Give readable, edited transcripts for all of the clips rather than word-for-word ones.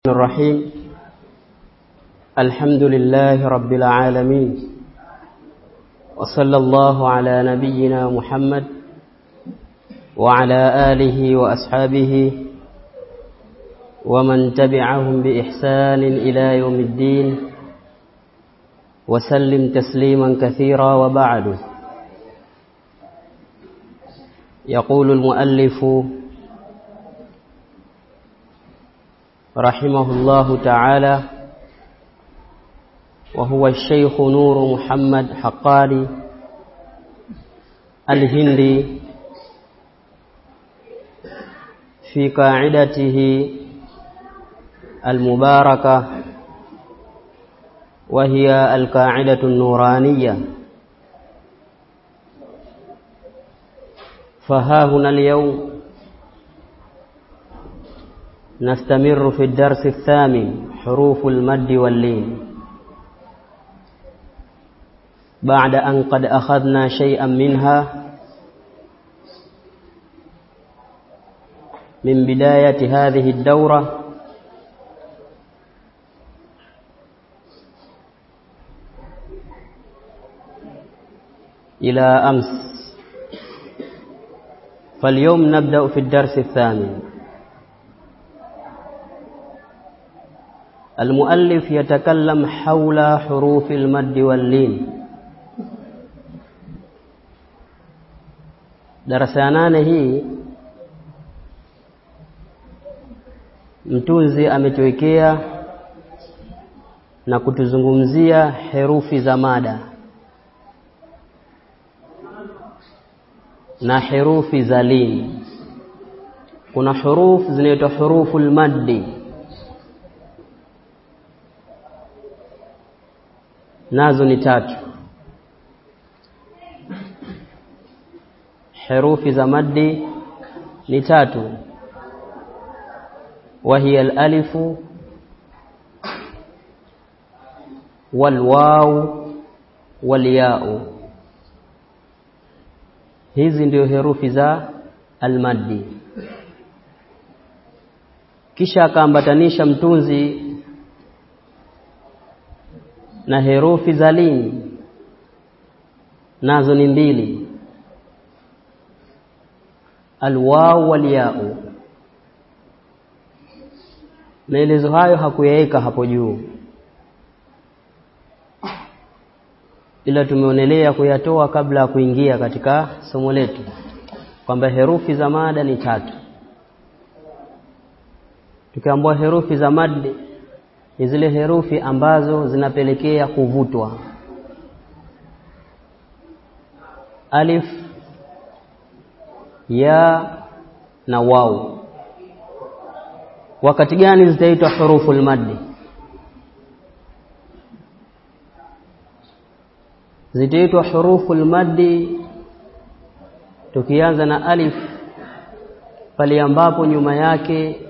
الرحيم. الحمد لله رب العالمين، وصلى الله على نبينا محمد وعلى آله وأصحابه ومن تبعهم بإحسان إلى يوم الدين، وسلم تسليما كثيرا. وبعد، يقول المؤلف رحمه الله تعالى، وهو الشيخ نور محمد حقاري الهندي، في قاعدته المباركة، وهي القاعدة النورانية. فها هنا اليوم نستمر في الدرس الثامن، حروف المد واللين، بعد أن قد أخذنا شيئا منها من بداية هذه الدورة إلى أمس. فاليوم نبدأ في الدرس الثامن. المؤلف يتكلم حول حروف المد واللين. darasana hii mtunzi ametuwekea na kutuzungumzia herufi za mada na herufi za lin. Kuna hurufu zinaitwa huruful maddi, nazo ni tatu. Herufi za maddi ni tatu, وهي الالف والواو والياء. Hizi ndio herufi za almaddi. Kisha akaambatanisha mtunzi na herufi za lin, nazo ni mbili, alwaw walyau. Maelezo hayo hakuyaweka hapo juu, ila tumeonelea kuyatoa kabla ya kuingia katika somo letu, kwamba herufi za mada ni tatu. Tukiambiwa herufi za maddi ni zile herufi ambazo zinapelekea kuvutwa. Alif, ya na waw. Wakati gani zitaitwa huruful maddi? Zitaitwa huruful maddi tukianza na alif, pale ambapo nyuma yake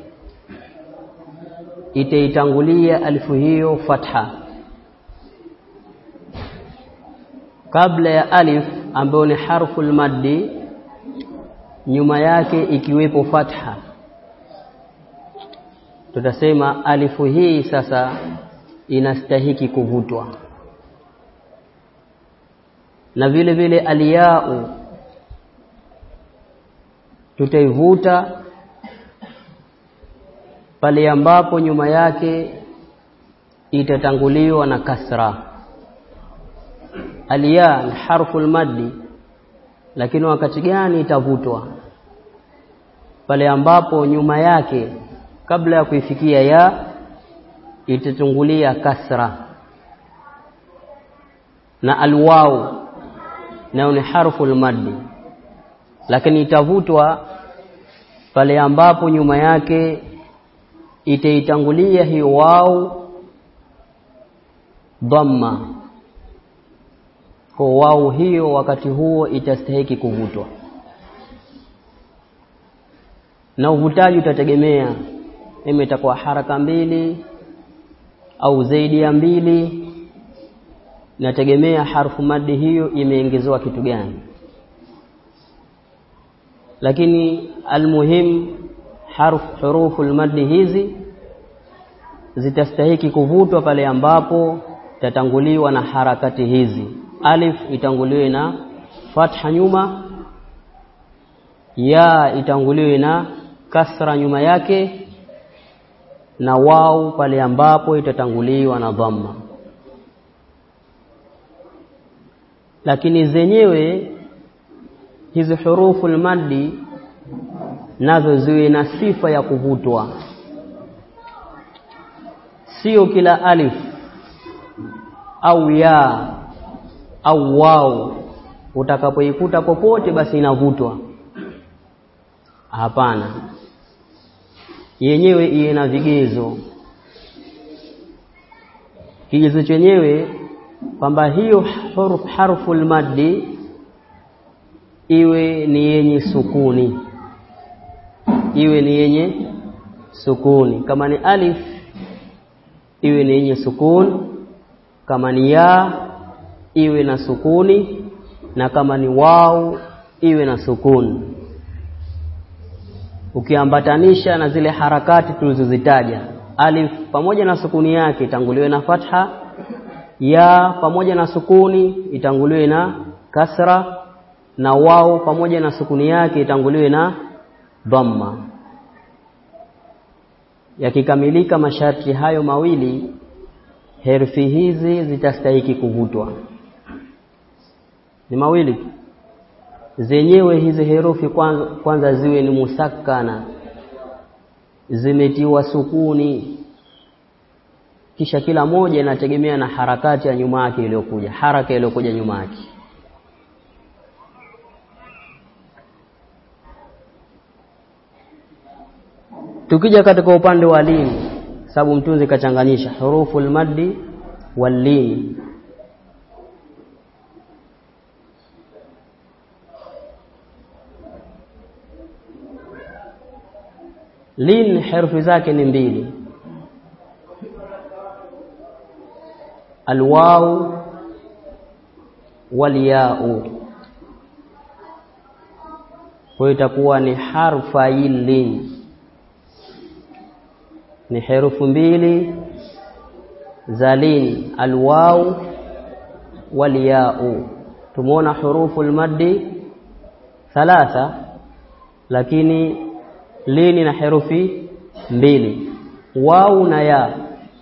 itaitangulia alifu hiyo fatha. Kabla ya alif ambayo ni harful maddi, nyuma yake ikiwepo fatha, tutasema alifu hii sasa inastahiki kuvutwa. Na vile vile aliyau tutaivuta pale ambapo nyuma yake itatanguliwa na kasra. Aliya ni harful maddi, lakini wakati gani itavutwa? Pale ambapo nyuma yake kabla ya kuifikia ya itatangulia kasra. Na alwaw nayo ni harful maddi, lakini itavutwa pale ambapo nyuma yake itaitangulia hiyo waw dhamma. Kwa waw hiyo wakati huo itastahiki kuvutwa, na uvutaji utategemea itakuwa haraka mbili au zaidi ya mbili, nategemea harfu maddi hiyo imeongezwa kitu gani. Lakini almuhim huruful maddi hizi zitastahiki kuvutwa pale ambapo tatanguliwa na harakati hizi. Alif itanguliwe na fatha nyuma, ya itanguliwe na kasra nyuma yake, na wau pale ambapo itatanguliwa na dhamma. Lakini zenyewe hizi hurufu al-maddi nazo ziwe na sifa ya kuvutwa. Sio kila alif au ya au wau utakapoikuta popote basi inavutwa. Hapana. Yenyewe iwe na vigezo. Kigezo chenyewe kwamba hiyo harfu al-maddi iwe ni yenye sukuni. Iwe ni yenye sukuni. Kama ni alif iwe ni yenye sukuni, kama ni ya iwe na sukuni, na kama ni wau iwe na sukuni. Ukiambatanisha na zile harakati tulizozitaja, alif pamoja na sukuni yake itanguliwe na fatha, ya pamoja na sukuni itanguliwe na kasra, na wau pamoja na sukuni yake itanguliwe na dhamma. Yakikamilika masharti hayo mawili, herufi hizi zitastahiki kuvutwa. Ni mawili. Zenyewe hizi herufi kwanza ziwe ni musakkana, zimetiwa sukuni, kisha kila moja inategemea na harakati ya nyuma yake iliyokuja, haraka iliyokuja nyuma yake. Tukija katika upande wa lin, sababu mtunzi kachanganyisha hurufu al-maddi wal lin. Lin herufi zake ni mbili, alwaw wal ya'u. Kwa itakuwa ni harfa lin, ni herufi mbili za lin, alwaw wal ya'u. Tumeona hurufu al-maddi 3, lakini lini na herufi mbili, wau na ya.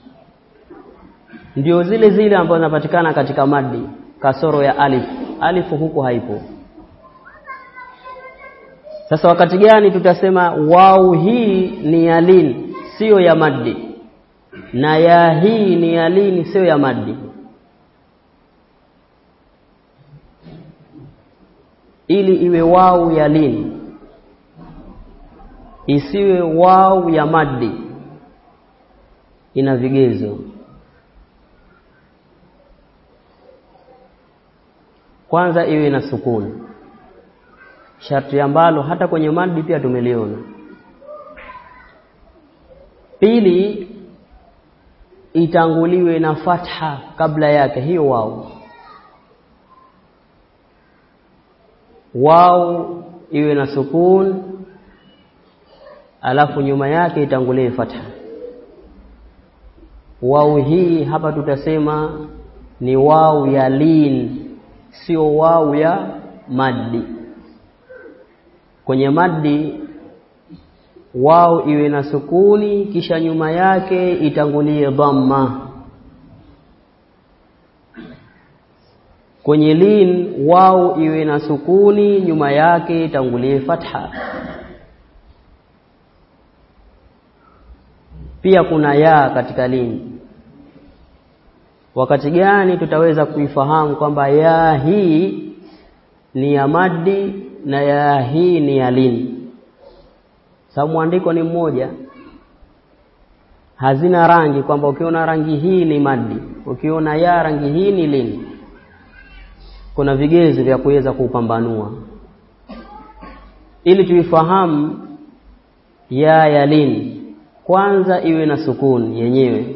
Ndio zile zile ambazo zinapatikana katika maddi, kasoro ya alif. Alifu huko haipo. Sasa wakati gani tutasema wau hii ni ya lin sio ya maddi, na ya hii ni ya lin sio ya maddi? Ili iwe wau ya lin isiwe wau ya maddi, ina vigezo. Kwanza iwe na sukuni, sharti ambalo hata kwenye maddi pia tumeliona. Pili, itanguliwe na fatha kabla yake hiyo wau. Wau iwe na sukuni, alafu nyuma yake itangulie fatha. Wau hii hapa tutasema ni wau ya lin, sio wau ya maddi. Kwenye maddi wau iwe na sukuni, kisha nyuma yake itangulie dhamma. Kwenye lin wau iwe na sukuni, nyuma yake itangulie fatha. Pia kuna ya katika lin. Wakati gani tutaweza kuifahamu kwamba ya hii ni ya maddi na ya hii ni ya lin? Sababu mwandiko ni mmoja, hazina rangi kwamba ukiona rangi hii ni maddi, ukiona ya rangi hii ni lin. Kuna vigezo vya kuweza kupambanua ili tuifahamu ya lin. Kwanza iwe na sukuni yenyewe,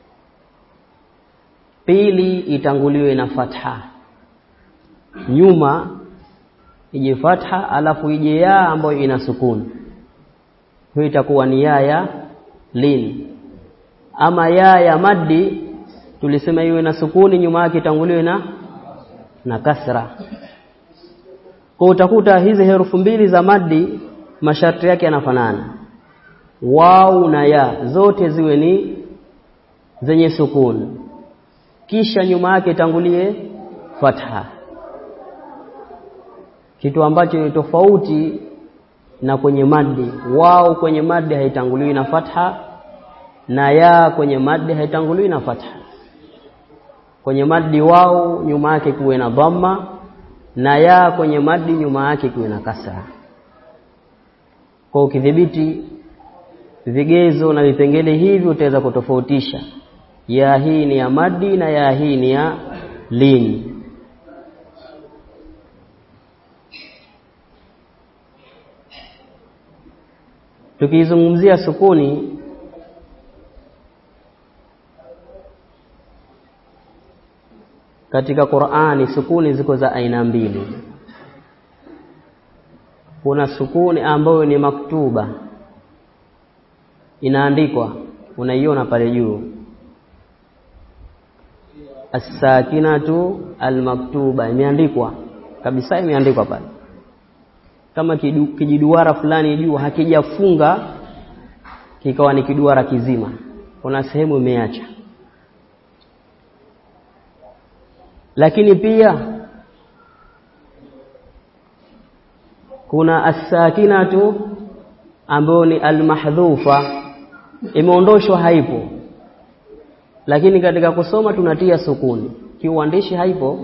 pili itanguliwe na fatha, nyuma ije fatha, alafu ije ya ambayo ina sukuni. Hiyo itakuwa ni ya lin. Ama ya maddi tulisema iwe na sukuni, nyuma yake itanguliwe na kasra. Kwa utakuta hizi herufi mbili za maddi masharti yake yanafanana. Wau na ya zote ziwe ni zenye sukuni, kisha nyuma yake itangulie fatha. Kitu ambacho ni tofauti na kwenye maddi. Wau kwenye maddi haitanguliwi na fatha, na ya kwenye maddi haitanguliwi na fatha. Kwenye maddi wau nyuma yake kuwe na dhamma, na ya kwenye maddi nyuma yake kuwe na kasra. Kwa ukidhibiti vigezo na vipengele hivi utaweza kutofautisha ya hii ni ya maddi na ya hii ni ya lin. Tukizungumzia sukuni, katika Qur'ani sukuni ziko za aina mbili. Kuna sukuni ambayo ni maktuba, inaandikwa, unaiona pale juu, as-sakinatu al-maktuba, imeandikwa kabisa, imeandikwa pale kama kijiduara fulani juu, hakijafunga kikawa ni kiduara kizima, kuna sehemu imeacha. Lakini pia kuna as-sakinatu ambayo ni al-mahdhufa, imeondoshwa, haipo, lakini katika kusoma tunatia sukuni, kiuandishi haipo.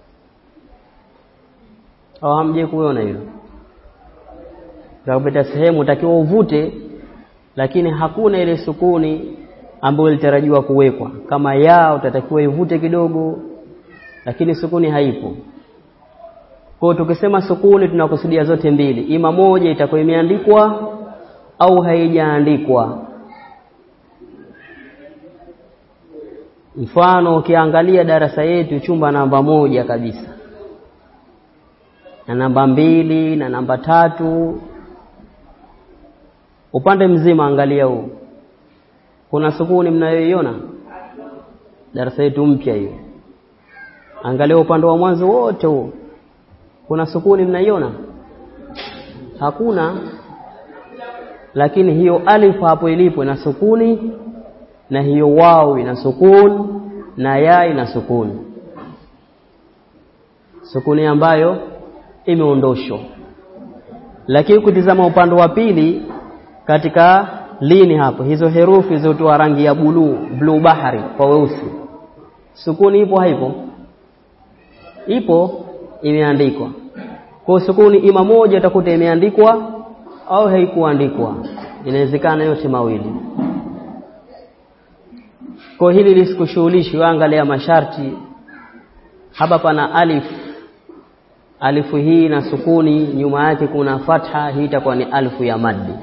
Au hamje kuona hilo? Ukapita sehemu utakiwa uvute, lakini hakuna ile sukuni ambayo ilitarajiwa kuwekwa. Kama ya utatakiwa ivute kidogo, lakini sukuni haipo. Kwa tukisema sukuni tunakusudia zote mbili, ima moja itakuwa imeandikwa au haijaandikwa. Mfano ukiangalia darasa yetu chumba namba 1 kabisa, na namba 2 na namba 3, upande mzima angalia huu, kuna sukuni mnayoiona? Darasa yetu mpya hiyo, angalia upande wa mwanzo wote huu, kuna sukuni mnaiona? Hakuna. Lakini hiyo alif hapo ilipo ina sukuni, na hiyo wau ina sukuni, na ya ina sukuni, sukuni ambayo imeondoshwa. Lakini ukitizama upande wa pili katika lini hapo, hizo herufi zotoa rangi ya blue bahari kwa weusi, sukuni ipo haipo? Ipo, imeandikwa. Kwa sukuni ima moja utakuta imeandikwa au haikuandikwa, inawezekana yote mawili. Kwa hili lisikushughulishi, angalia masharti. Hapa pana alif, alifu hii na sukuni, nyuma yake kuna fatha, hii itakuwa ni alifu ya maddi.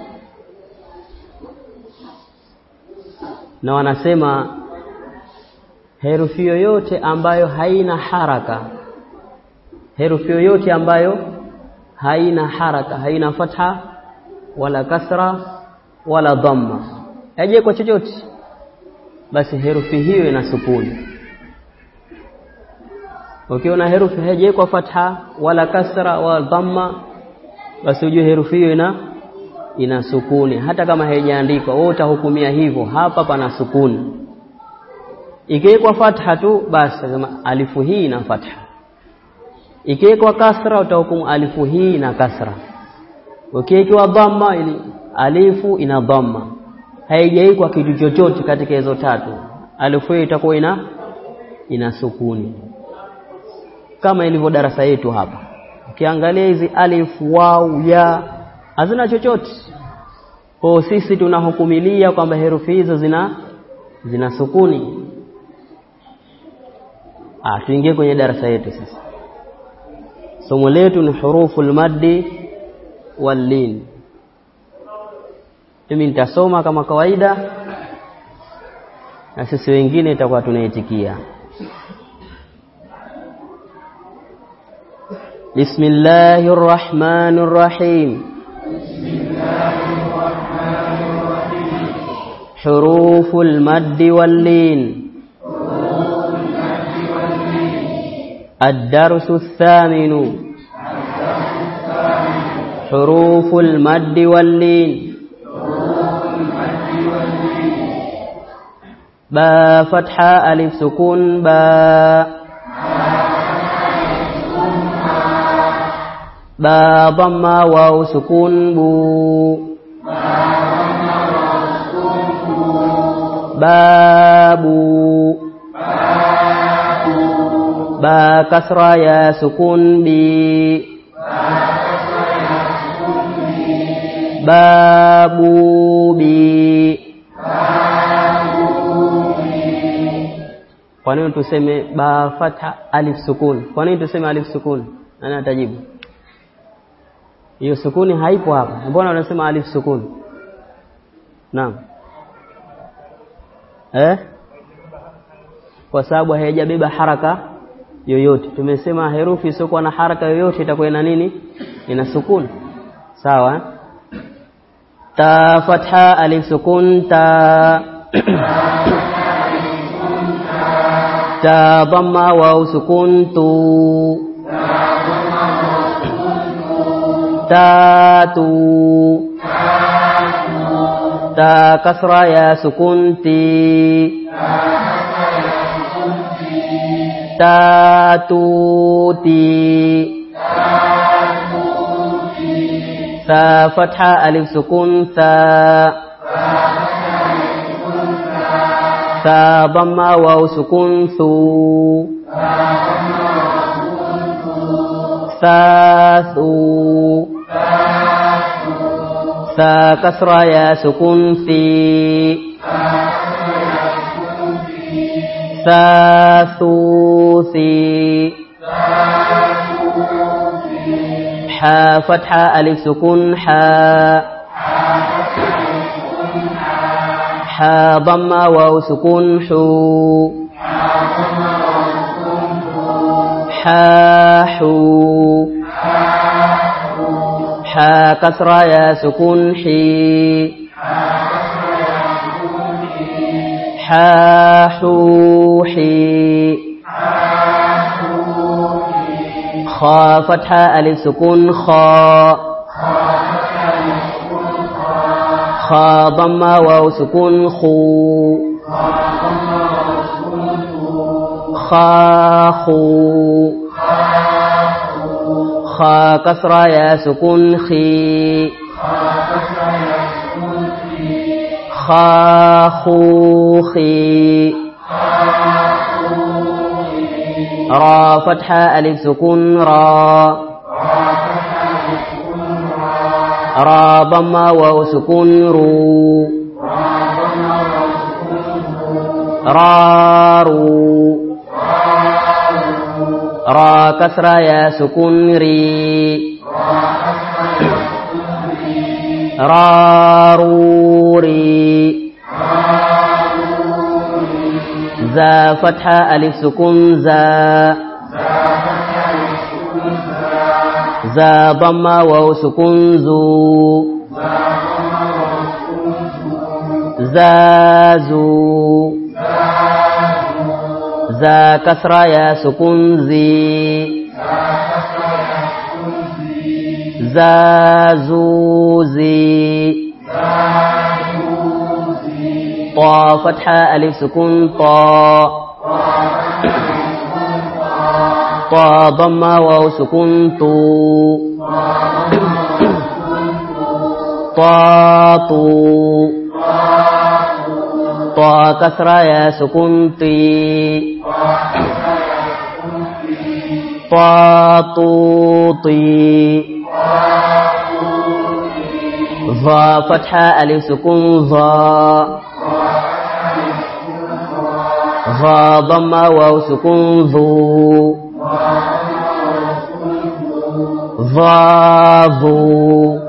Na wanasema herufi yoyote ambayo haina haraka, herufi yoyote ambayo haina haraka, haina fatha wala kasra wala dhamma, haije kwa chochote, basi herufi hiyo ina sukuni. Ukiona herufi haije kwa fatha wala kasra wala dhamma, basi ujue herufi hiyo ina sukuni, hata kama haijaandikwa. Wewe utahukumia hivyo, hapa pana sukuni. Ikiwekwa fatha tu basi kama alifu hii ina fatha, ikiwekwa kasra utahukumu alifu hii na kasra, ukiwekwa dhamma ili alifu ina dhamma. Haijaikwa kitu chochote katika hizo tatu, alifu hii itakuwa ina sukuni, kama ilivyo darasa yetu hapa. Ukiangalia hizi alif, wau, ya hazina chochote. Kwa sisi tunahukumilia kwamba herufi hizo zina sukuni. Tuingie kwenye darasa yetu sasa. Somo letu ni huruful maddi wal lin. Mimi nitasoma kama kawaida, na sisi wengine itakuwa tunaitikia. Bismillahir Rahmanir Rahim. حروف المد واللين. الدرس الثامن حروف المد واللين. با فتحة ألف سكون با. با ضمة واو سكون بو. بابو. با كسرة يا سكون بي. بابو بي. Kwa nini tuseme ba fatha alif sukun? Kwa nini tuseme alif sukun? Nani atajibu? Hiyo sukuni haipo hapa. Mbona unasema alif sukun? Naam. Kwa sababu haijabeba haraka yoyote. Tumesema herufi isiyokuwa na haraka yoyote itakuwa ina nini? Ina sukun. Sawa? Ta fatha alif sukun ta. Ta dhamma waw sukun tu. Ta tu. Ta kasra ya sukun ti. Ta tu ti. Sa fatha alif sukun sa. Sa dhamma waw sukun su. Sa su. Sa kasra ya sukun si. Sa su si. Ha fatha alif sukun ha. Ha dhamma waw sukun hu. Ha hu. Ha kasra ya sukun hi. Ha hu hi. Kha fatha alif sukun kha. Kha dhamma waw sukun khu. Kha khu. Kha kasra ya sukun khi. Kha khu khi. Ra fatha alif sukun ra. Ra dhamma waw sukun ru. Ra ru. Ra kasra ya sukun ri. Ra ru ri. Za fatha alif sukun za. Za dhamma waw sukun zu. Za zu. Za kasra ya sukun zi. Za zu zi. Ta fatha alif sukun ta. Ta dhamma waw sukun tu. Ta tu. Ta kasra ya sukun ti. Ta tu ti. Za fatha alif sukun za. Za dhamma waw sukun zu. Za zu.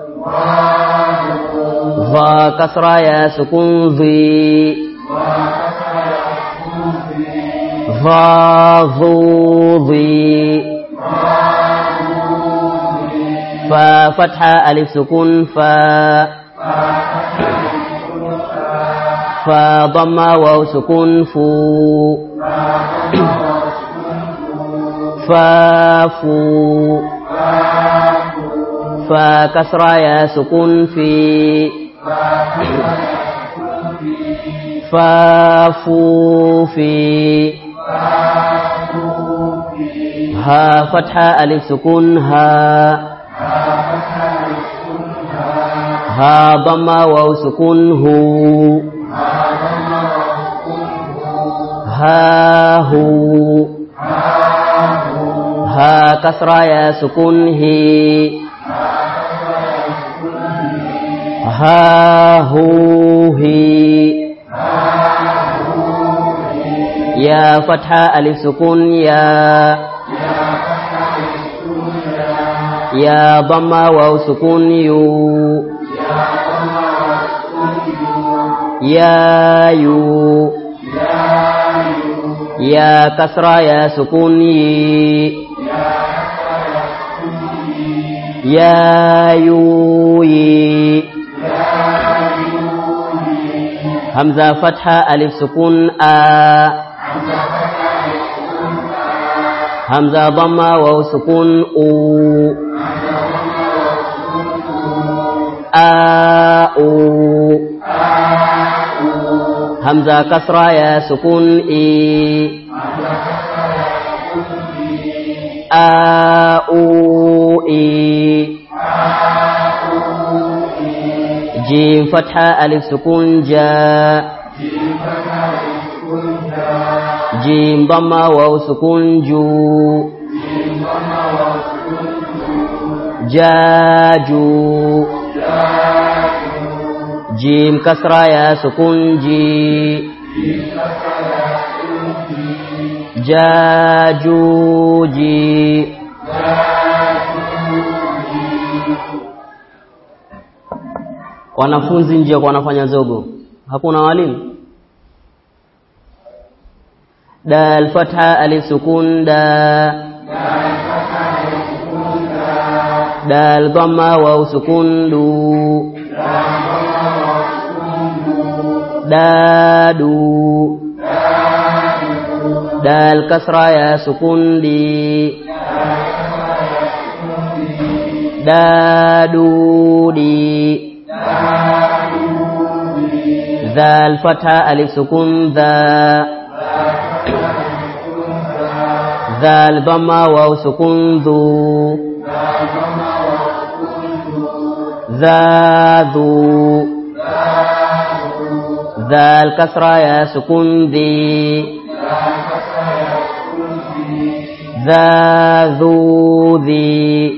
Za kasra ya sukun zi. Za zu zi. Fa fatha alif sukun fa. fa dhamma waw sukun fu fa fu fa kasra ya sukun fi fa fu fi ha fatha alif sukun ha dhamma waw sukun hu ha hu ha kasra ya sukun hi ha hu hi ya fatha alif sukun ya dhamma waw sukun yu ya yu ya kasra ya sukun yi ya yu yi hamza fatha alif sukun a hamza dhamma waw sukun u a u hamza kasra ya sukun i a u i jim fatha alif sukun ja jim dhamma waw sukun ju jaju jim kasra ya sukun ji jajuji wanafunzi nje wanafanya zogo, hakuna walimu. Dal fatha alif sukun da dal dhamma waw sukun du dadu dal kasra ya sukun di dadu di dal fatha alif sukun da dal dhamma waw sukun du zadu dal kasra ya sukun di zadudi.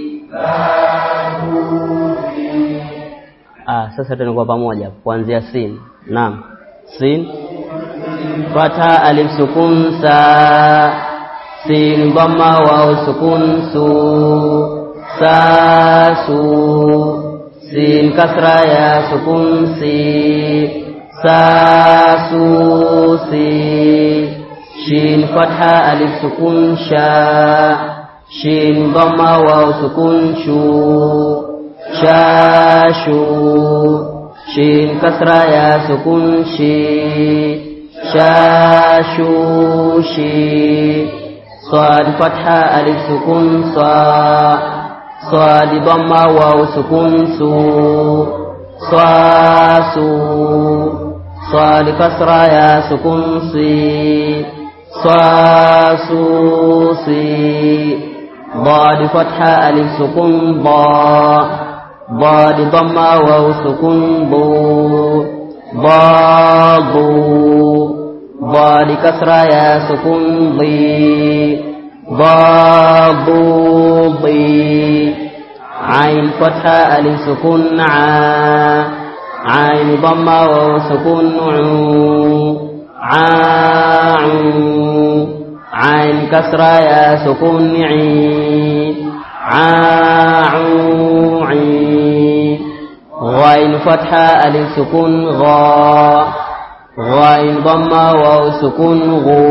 Sasa tunakuwa pamoja kuanzia sin. Naam. Sin fatha alif sukun sa sin dhamma waw sukun su sa su sin kasra ya sukun si sa su si shin fatha alif sukun sha shin dhamma waw sukun shu sha shu shin kasra ya sukun shi sha shu shi sad fatha alif sukun sa sad dhamma waw sukun su sa su sad kasra ya sukun si sa su si dad fatha alif sukun ba dad dhamma waw sukun bu badu dad kasra ya sukun di badu di ain fatha alif sukun a ain dhamma waw sukun ain kasra ya sukun ghain fatha alif sukun gha ghain dhamma waw sukun ghu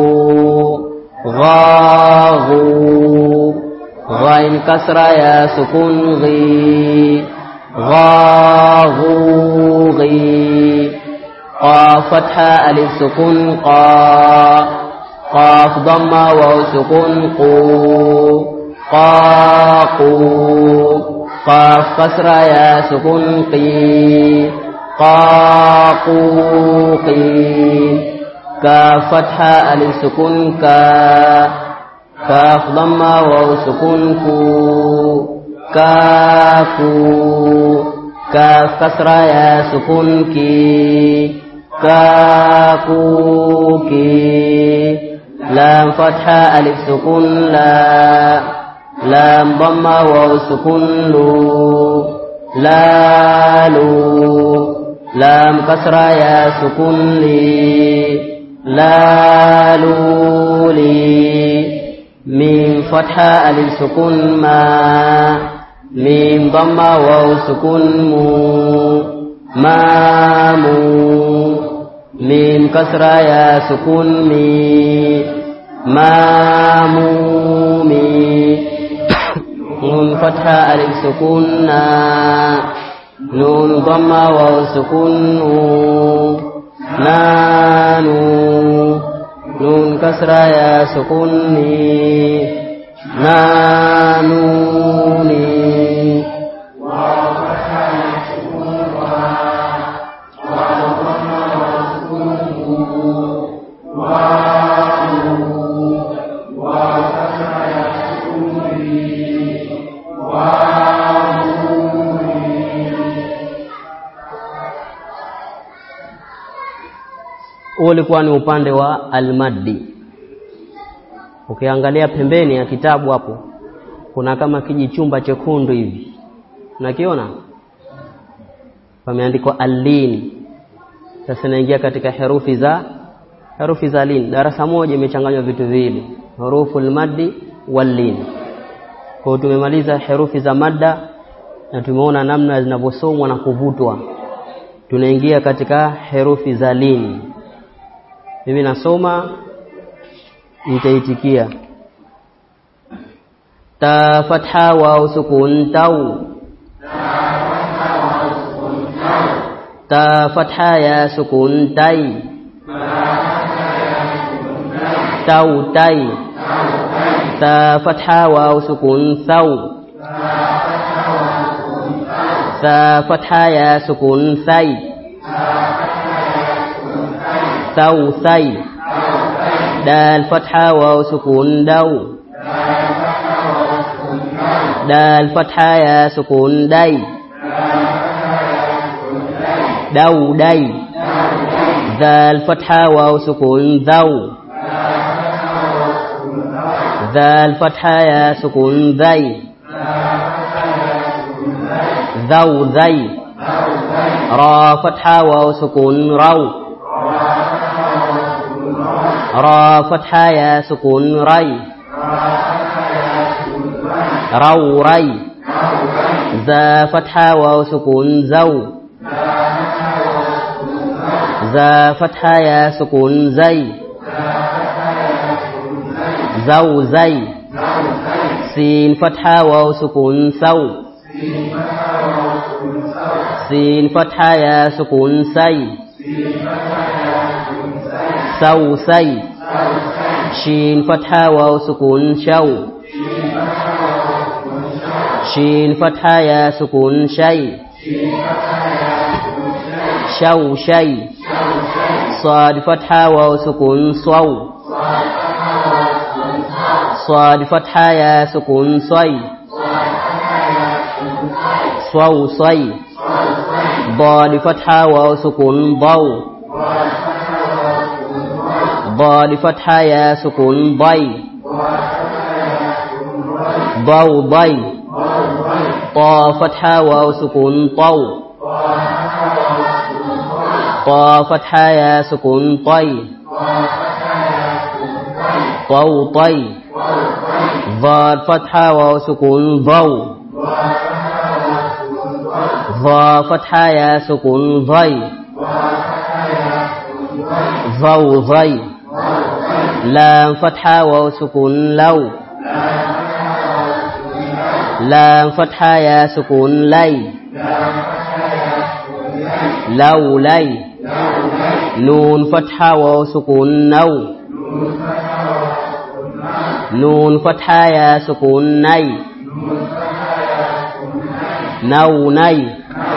ghu ghain kasra ya sukun ghi ghi قاف فتحة ألف سكون قا قاف ضمة واو سكون قو قاقو قاف كسرة يا سكون قي قاقوقي كاف فتحة ألف سكون كا كاف ضمة واو سكون كو كاكو كاف كسرة يا سكون كي كاكوكي لام فتحة ألف سكون لا لام ضمة واو سكون لو لالو لام كسرة يا سكون لي لالولي ميم فتحة ألف سكون ما ميم ضمة واو سكون مو مامو ميم كسرة يا سكون مي مامومي نون فتحة ألف سكون نا نون ضمة واو سكون نو نانو نون كسرة يا سكون ني نانوني واو فتحة ألف سكون واو ضمة واو سكون واو كسرة يا سكون ني ulikuwa ni upande wa almaddi. Ukiangalia pembeni ya kitabu hapo kuna kama kijichumba chekundu hivi, unakiona pameandikwa al-lin. Sasa naingia katika herufi za lin. Darasa moja imechanganywa vitu viwili, huruful maddi wal lin. Kwa tumemaliza herufi za madda na tumeona namna zinavyosomwa na kuvutwa. Tunaingia katika herufi za lin. Mimi nasoma, nitaitikia. Ta fatha wa sukun tau. Ta fatha ya sukun tai. Tau tai. Ta fatha wa sukun thau. Ta fatha ya sukun thai. ثو ثي دال فتحة واو سكون دو دال فتحة يا سكون دي دو دي ذال فتحة واو سكون ذو ذال فتحة يا سكون ذي ذو ذي را فتحة واو سكون رو را فتحة يا سكون ري رو ري ذا فتحة واو سكون زو ذا فتحة يا سكون زي زو زي سين فتحة واو سكون سو سين فتحة يا سكون سي سو سي شين فتحة واو سكون شو شين فتحة يا سكون شي شو شي صاد فتحة واو سكون صو صاد فتحة يا سكون صي صو صي ضاد فتحة واو سكون ضو ضاد فتحة يا سكون ضي ضو ضي طا فتحة واو سكون طو طا فتحة يا سكون طي طو طي ضاد فتحة واو سكون ضو ضا فتحة يا سكون ضي ضو ضي لام فتحة واو سكون لو لام فتحة يا سكون لي لو لي نون فتحة واو سكون نو نون فتحة يا سكون ني nau nai.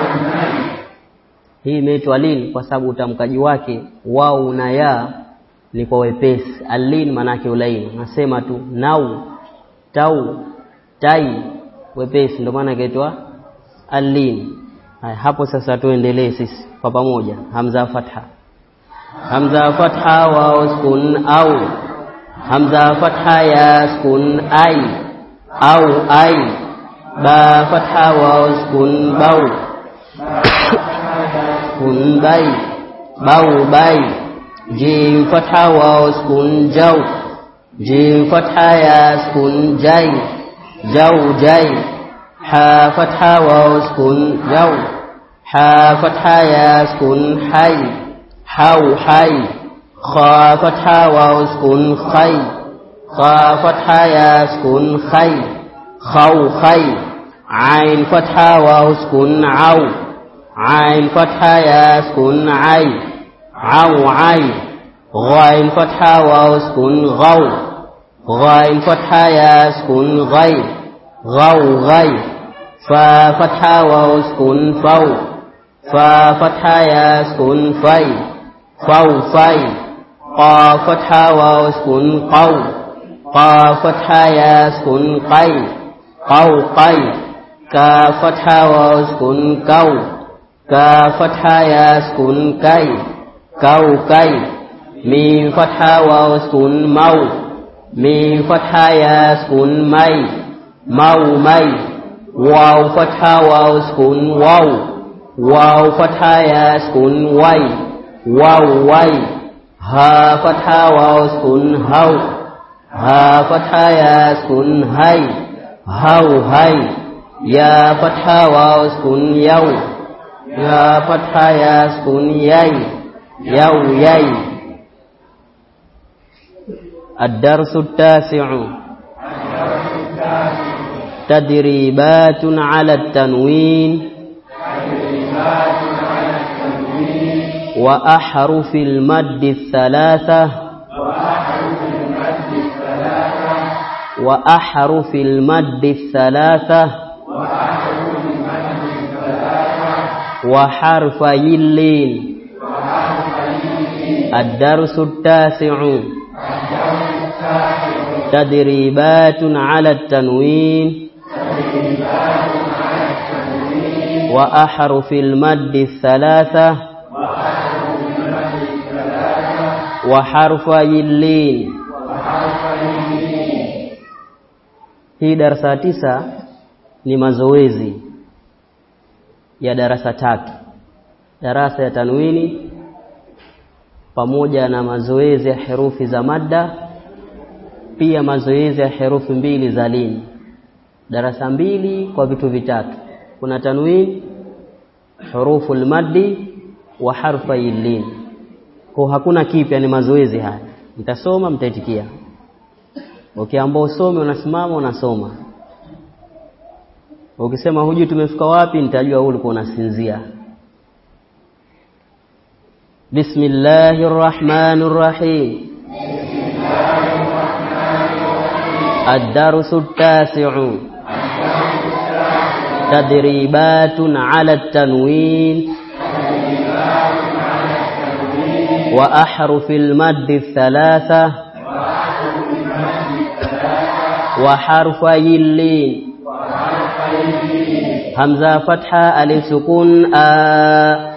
Hii imeitwa lin kwa sababu utamkaji wake wao na ya ni kwa wepesi. Alin manake ulaini, nasema tu nau tau tai wepesi, ndio maana inaitwa alin. Hapo sasa tuendelee sisi kwa pamoja. Hamza fatha, hamza fatha wa sukun au, hamza fatha ya sukun ai au ai. Ba fatha wa sukun bau sukun bai bau bai. Jim fatha wa sukun jau, jim fatha ya sukun jai jau jai. Ha fatha wa sukun jau, ha fatha ya sukun hai hau hai. Kha fatha wa sukun khai, kha fatha ya sukun khai khau khai. Ain fatha wa sukun au, ain fatha ya sukun ai au ai. Ghain fatha wa sukun ghau, ghain fatha ya sukun ghai ghau ghai. Fa fatha wa sukun fau, fa fatha ya sukun fai fau fai. Qa fatha wa sukun qau, qa fatha ya sukun qai qau qai. Ka fatha wa sukun kau, ka fatha ya sukun kai kau kai. Mim fatha wa sukun mau, mim fatha ya sukun mai mau mai. Waw fatha wa sukun waw, waw fatha ya sukun wai waw wai. Ha fatha wa sukun hau, ha fatha ya sukun hai hau hai. Ya fatha wa sukun yau, ya fatha ya sukun yai yau yai. الدرس التاسع تدريبات على التنوين وأحرف المد الثلاثة وأحرف المد الثلاثة وحرفي اللين. الدرس التاسع تدريبات على التنوين وأحرف المد الثلاثة وحرفي اللين. Hii darasa 9 ni mazoezi ya darasa 3, darasa ya tanwini pamoja na mazoezi ya herufi za madda, pia mazoezi ya herufi 2 za lini. Darasa 2 kwa vitu vitatu, kuna tanwini, huruful maddi wa harfai lin. Kwa hakuna kipya, ni mazoezi haya. Mtasoma mtaitikia. Ukiambao usome unasimama unasoma. Ukisema hujui tumefika wapi, nitajua wewe ulikuwa unasinzia. Bismillahir Rahmanir Rahim. الدرس التاسع تدريبات على التنوين وأحرف المد الثلاثة وحرفي اللين. همزة فتحة ألف سكون آ،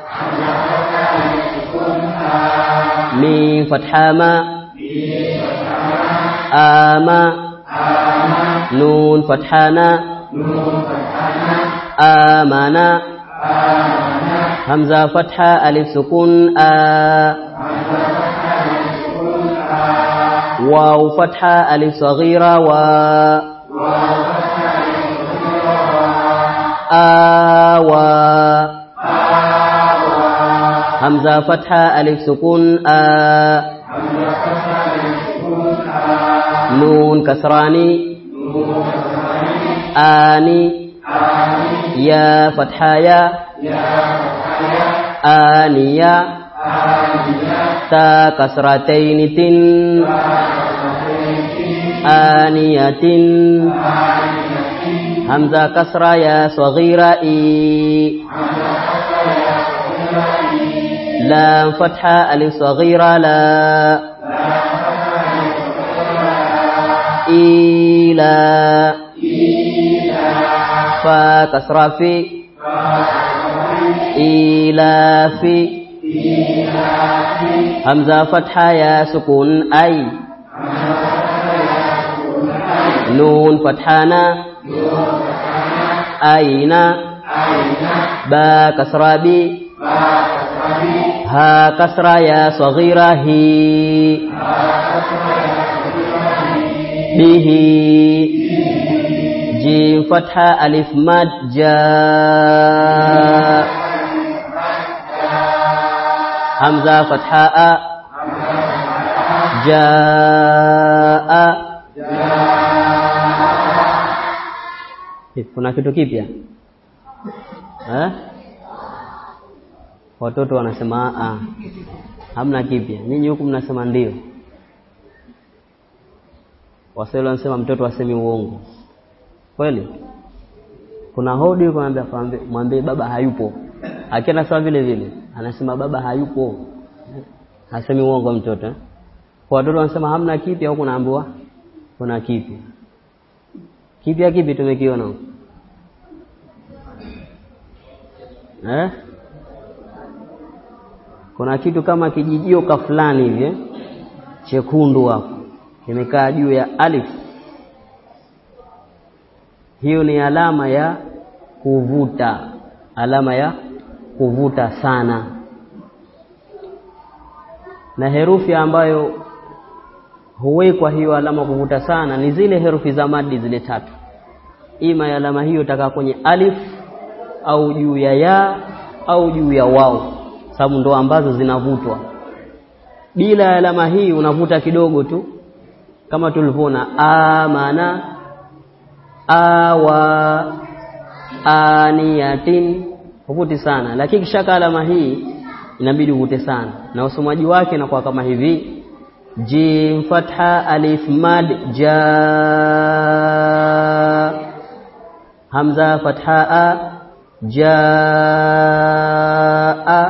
ميم فتحة ما آما. نون فتحنا آمنا. همزة فتحة ألف سكون آ، واو فتحة ألف صغيرة و آوى. همزة فتحة ألف سكون آ، نون كسراني آني. يا فتحة يا آنيا. ta kasrataini tin aniyatin hamzah kasra ya saghira i lam fathah alif saghira la ila fa kasra fi ila fi hamzah fathah ya sukun ay nun fathana aina ba kasra bi ha kasra ya saghira hi bihi jim fathah alif mad ja hamzah fathah a jaa. Kuna kitu kipya? Watoto wanasema hamna kipya. Ninyi huku mnasema ndio. Waswahili wanasema mtoto asemi uongo. Kweli? Kuna hodi kumwambia mwambie baba hayupo. Akienda sawa vile vile, anasema baba hayupo. Hasemi uongo mtoto. Kwa watoto wanasema hamna kipya, huku naambiwa kuna kipya. Kipya kipi tumekiona? Kuna kitu kama kijijio ka fulani hivi chekundu hapo kimekaa juu ya alif. Hiyo ni alama ya kuvuta, alama ya kuvuta sana. Na herufi ambayo huwekwa hiyo alama kuvuta sana ni zile herufi za madi zile tatu. Ima ya alama hiyo itakaa kwenye alif au juu ya au juu ya wao, sababu ndo ambazo zinavutwa. Bila alama hii unavuta kidogo tu, kama tulivyoona amana, awa, aniyatin, huvuti sana. Lakini kishaka alama hii inabidi uvute sana, na usomaji wake inakuwa kama hivi: jim fatha alif mad ja, hamza fatha a jaa.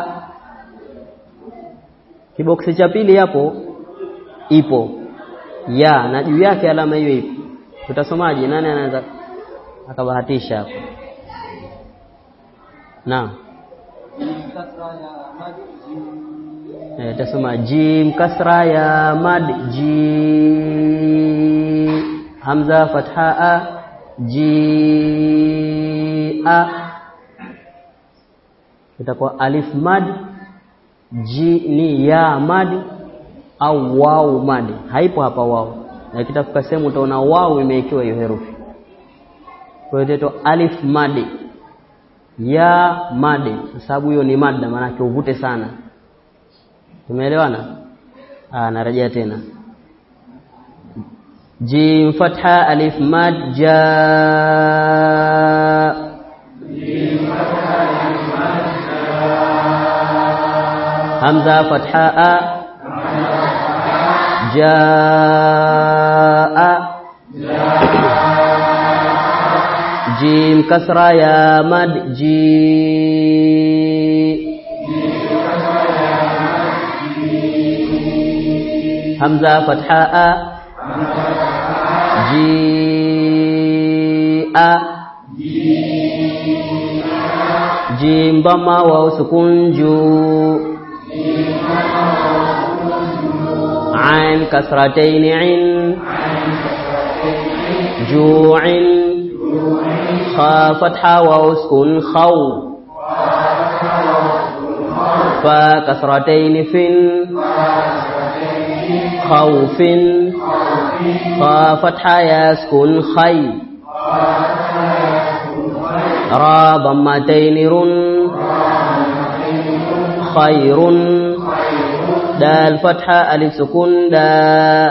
Kiboksi cha pili hapo ipo ya, na juu yake alama hiyo ipo. Tutasomaje? Nani anaweza akabahatisha hapo? Naam. Tasoma jim kasra ya mad ji, hamza fatha a ji a. Itakuwa alif mad, ji ni ya mad au wau mad. Haipo hapa wau, na kitafika sehemu utaona wau imewekewa hiyo herufi. Kwa hiyo itaitwa alif mad, ya mad, kwa sababu hiyo ni madda, maana yake uvute sana. Tumeelewana? Narejea tena. Jim fatha alif mad ja, jim fatha alif mad ja, hamza fatha a jaa, jim kasra ya mad ji, hamza fatha a ji a, jim dhamma wa sukun ju, ain kasratain in ju'in, kha fatha wa sukun khaw, fa kasratain fin khawfin, fa fatha ya sukun khay, ra dhammatain run khairun, dal fatha alif sukun da,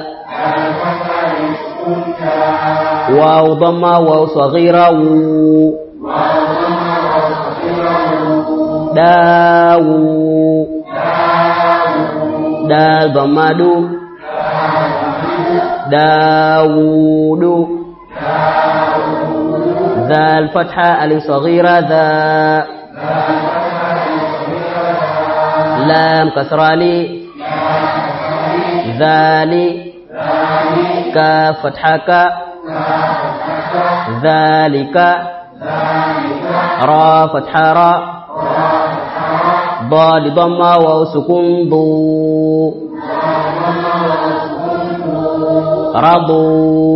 waw dhamma waw saghira wu, dawu, dal dhamma du dawudu zal fatha alif saghira dha lam kasra li dhali kaf fatha ka dhalika ra fatha ra ضاد ضمة وسكون ضو رضو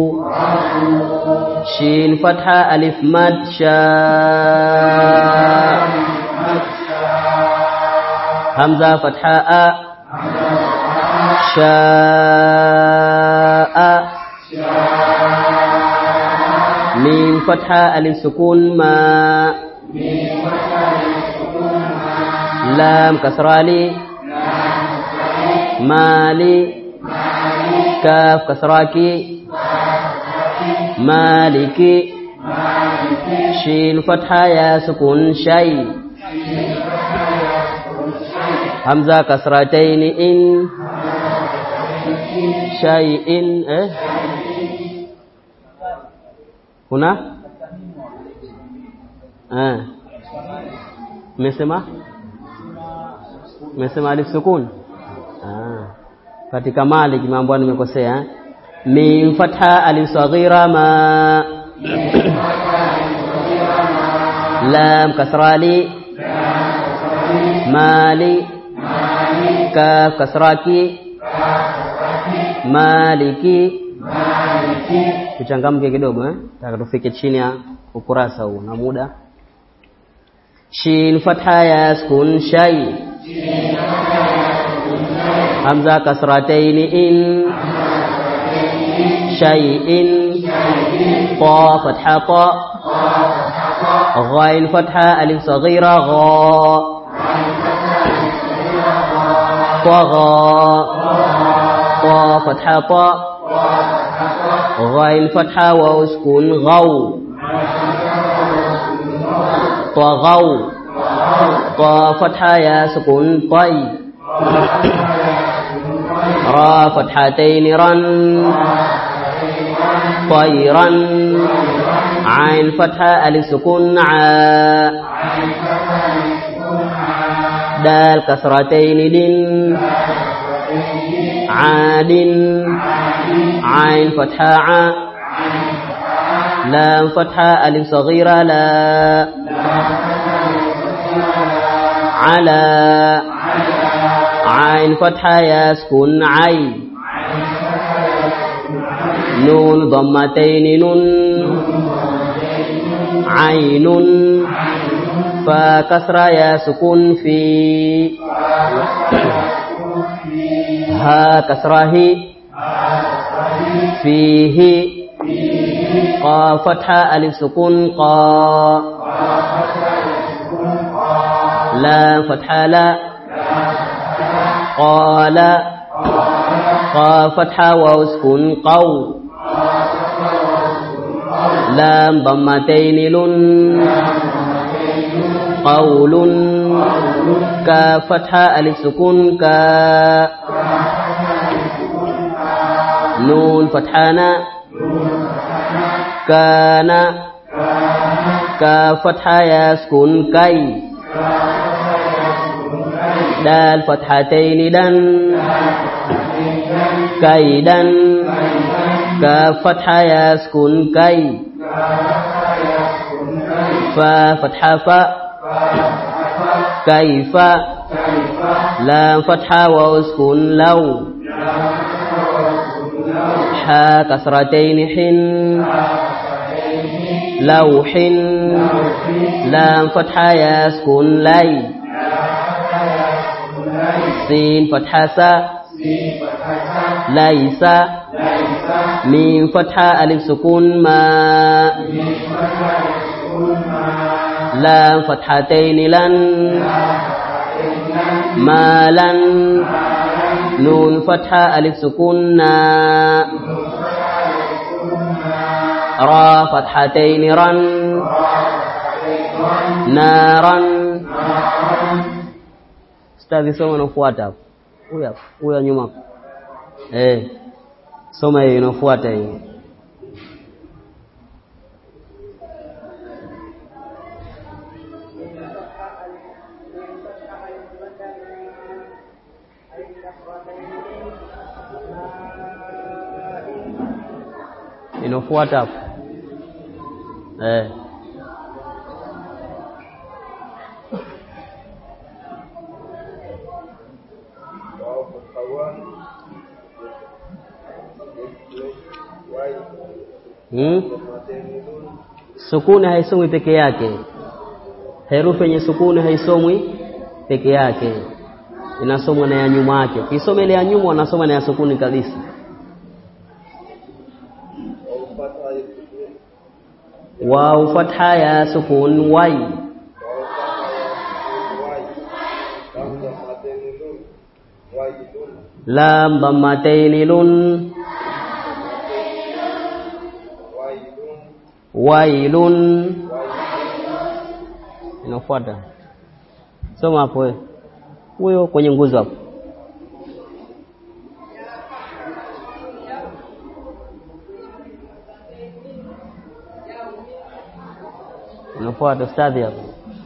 شين فتحة ألف مد شاء همزة فتحة أ شاء ميم فتحة ألف سكون ما لام كسرة لي مالي كاف كسرة كي مالكي شين فتحة يا سكون شيء همزة كسرتين إن شيء هنا Mesema alif sukun. Katika Malik mambo nimekosea. Mim fatha alif saghira ma. Lam kasra li. Mali. Kaf kasra ki. Maliki. Tuchangamke kidogo Nataka tufike chini ya ukurasa huu na muda. Shin fatha ya sukun shay. همزة كسرتين إن شيء طا فتحة طا غين فتحة ألف صغيرة غا طغى طا فتحة طا غين فتحة واو سكون غو طغوا طا فتحة يا سكون طي را فتحتين رن طيرا عين فتحة ألف سكون ع دال كسرتين دن عاد عين فتحة ع لام فتحة ألف صغيرة لا على عين فتحة يا سكون عين نون ضمتين نون عين فا كسرة يا سكون في ها كسرة هي فيه قا فتحة ألف سكون قا لا فتحة لا قال قا فتحة واو سكون قو لام ضمتين لن قول كا فتحة ألف سكون كا نون فتحنا كان كا فتحة يا سكون كي دال فتحتين دن كيدا كاف فتحة يا سكون كي فا فتحة فا كيف لام فتحة واو سكون لو حا كسرتين حن لوح لام فتحة يا سكون لي سين فتحة سا ليس ميم فتحة ألف سكون ما لام فتحتين لن مالا نون فتحة ألف سكون نا را فتحتين رن نارا. Ustadhi somo unafuata hapo. huyo nyuma. Soma hiyo inafuata hiyo. Inafuata hapo. Sukuni haisomwi peke yake. Herufi yenye sukuni haisomwi peke yake. Inasomwa na ya nyuma yake. Ukisoma ile ya nyuma unasoma na ya sukuni kabisa. Wa fatha ya sukun wai. Lam dhammatain lun. Wailun. Inafuata. Soma hapo wewe. Huyo kwenye nguzo hapo. Inafuata ustadhi hapo.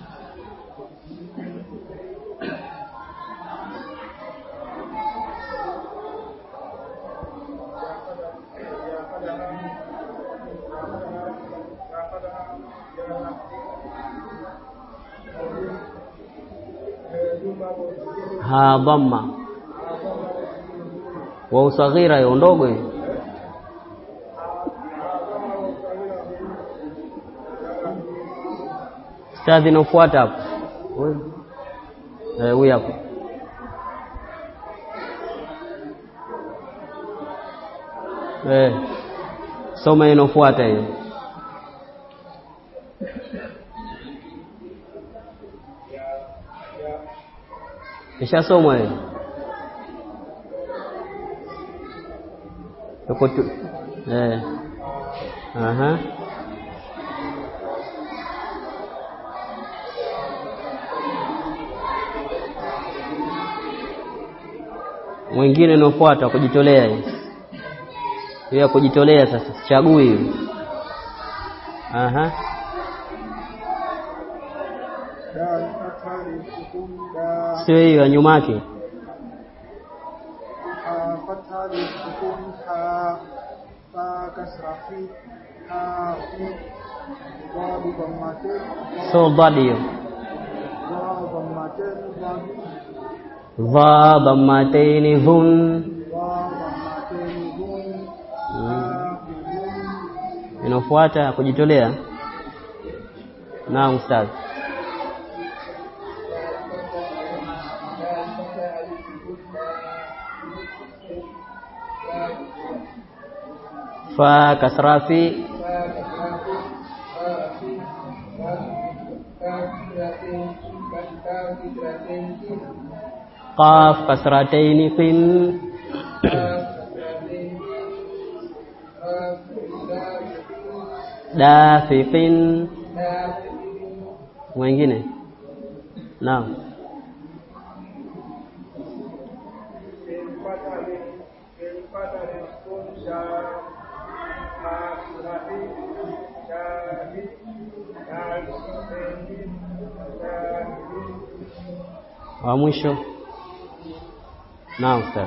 Ha dhamma. Wa usaghira hiyo ndogo hiyo. Ustadhi inafuata hapo. Huyu hapo. Soma inafuata hiyo. Kisha soma hiyo. Tuko tu. Mwingine unaofuata kujitolea hiyo. Hiyo kujitolea sasa. Chagui hiyo. Sio hiyo nyuma yake. Fatha sukun ha fa kasra fi ha wa dhammatain. So badi hiyo. Dha dhammatain dhun. Inafuata kujitolea. Naam ustadhi. Fa kasra fi qaf kasratain qin dafiqin. Mwingine. Naam. Wa mwisho. Naam ustaz.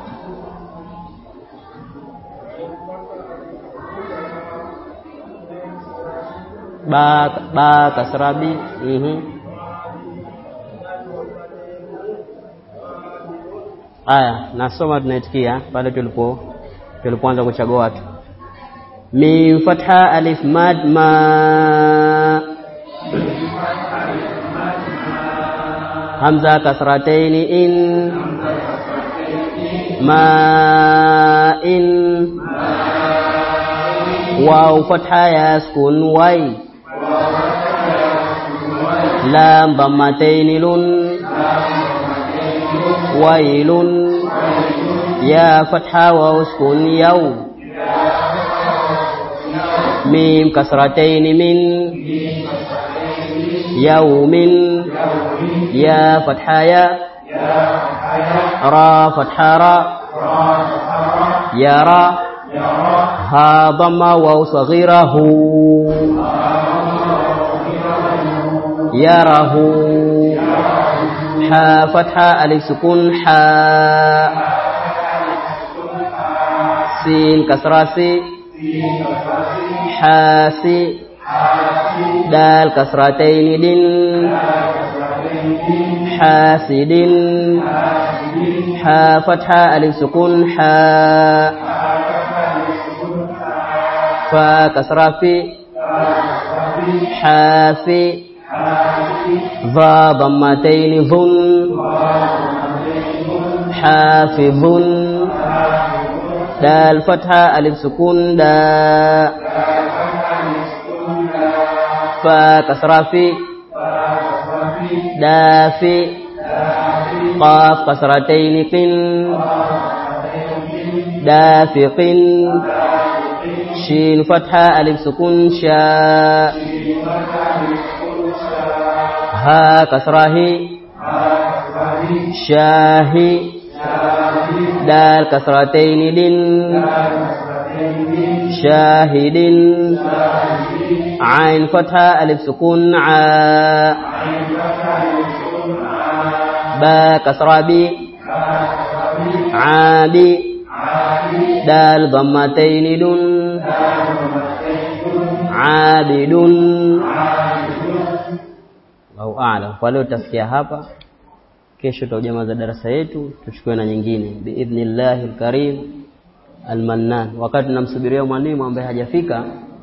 Ba kasrabi. Aya, nasoma tunaitikia pale tulipoanza kuchagua watu. Mim fatha alif mad ma. Hamza kasratain in. Ma in. Waw fatha ya sukun wai. Lam dhammatain lun. Wailun. Ya fatha wa sukun yaw. Mim kasratain min. Yaumin. Ya fatha ya. را فتحة را يرى ها ضمة واو صغيرة هو يره حا فتحة ألف سكون حا سين كسرة سي حاسي دال كسرتين دين حاسد حا فتحة ألف سكون حا فا كسرة في حافي ظا ضمتين ظن حافظ دال فتحة ألف سكون دا فا كسرة في دافي قاف كسرتين قن دافق شين فتحة ألف سكون شاء ها كسره شاهي دال كسرتين دين شاهد عين فتحة ألف سكون عا با كسرة بي عابي دال ضمتين دون عابد au a'lam. Kwa leo tutafikia hapa, kesho tutajaza darasa yetu, tuchukue na nyingine biidhnillahil karim almannan. Wakati tunamsubiria mwalimu ambaye hajafika,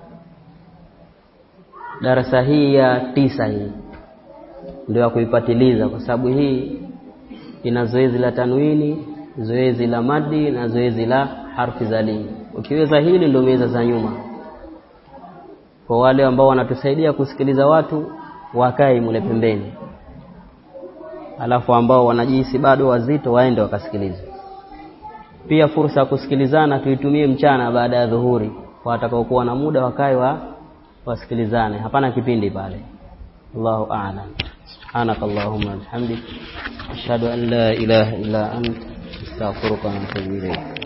darasa hii ya 9 hii ndio ya kuipatiliza, kwa sababu hii ina zoezi la tanwini, zoezi la madi na zoezi la harfi za lini. Ukiweza hili ndio meza za nyuma. Kwa wale ambao wanatusaidia kusikiliza watu, wakae mule pembeni, alafu ambao wanajihisi bado wazito waende wakasikilize. Pia fursa ya kusikilizana tuitumie mchana baada ya dhuhuri, kwa watakaokuwa na muda wakae wasikilizane, hapana kipindi pale. Allahu a'lam. Subhanakallahumma wa bihamdik ashhadu an la ilaha illa anta astaghfiruka wa atubu ilayk.